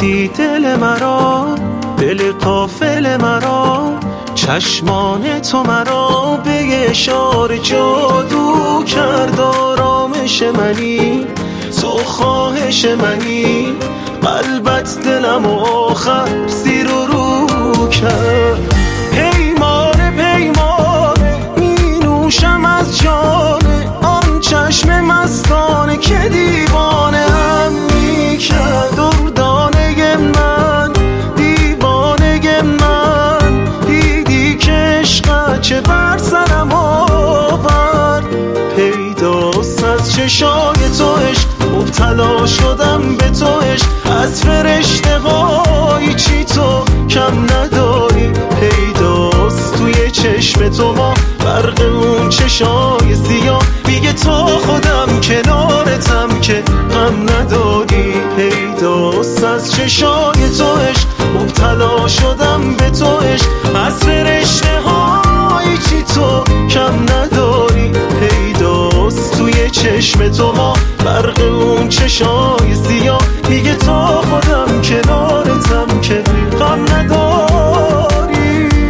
گرفتی دل مرا، دل غافل مرا، چشمان تو مرا به اشاره جادو کرد. آرامش منی، تو خواهش منی، قلبت دلم آخر زیر و رو کرد. پیمانه پیمانه می نوشم از جان آن چشم مستانه که دیوانه هم می کرد. دردانه من، دیوانه من، دیدی که عشقت چه بر سرم آورد. پیداست از چشای تو عشق، مبتلا شدم به تو عشق، از فرشته های چی تو کم نداری. پیداست توی چشم تو ما برق اون چشای سیاه، میگه تا خودم کنارتم که غم نداری. پیداست از چشای تو عشق، مبتلا شدم به تو عشق، از فرشته های چی تو کم نداری. پیداست توی چشم تو ما برق اون چشای سیاه، میگه تا خودم کنارتم که غم نداری.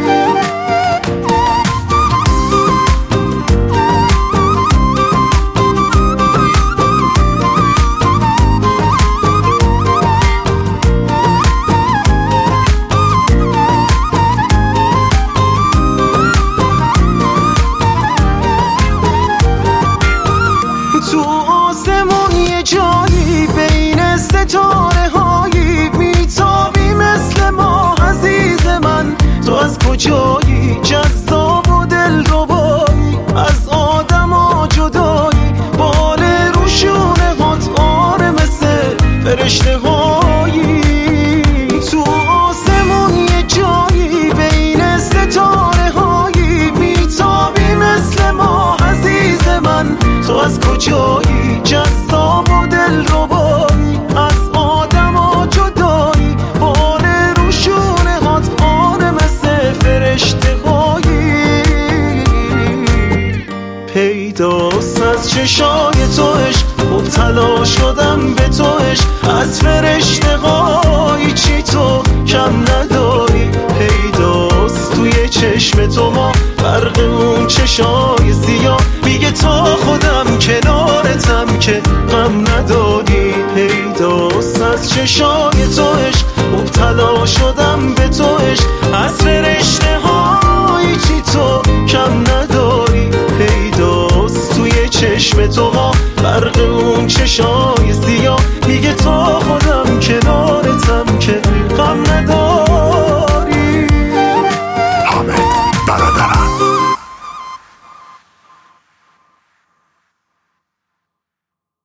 تو آسمون یه جایی بین ستاره هایی میتابی مثل ما عزیز من. تو از کجایی جذاب و دلربایی، از آدم ها جدایی، بال روشونه هات آره مثل فرشته هایی. تو آسمون یه جایی بین ستاره هایی میتابی مثل ما عزیز من. تو از کجایی جذاب و دلربایی، از آدم ها جدایی، بال روشونه هات آره مثل فرشته هایی. پیداست از چشای تو عشق، مبتلا شدم به تو عشق، از فرشته هایی چی تو کم نداری. پیداست توی چشم تو ما برق اون چشای سیاه، میگه تا خودم کنارتم که غم نداری. پیداست از چشای تو عشق، مبتلا شدم به تو عشق، از فرشته های چی تو کم نداری. پیداست توی چشم تو ما برق اون چشای سیاه، میگه تا خودم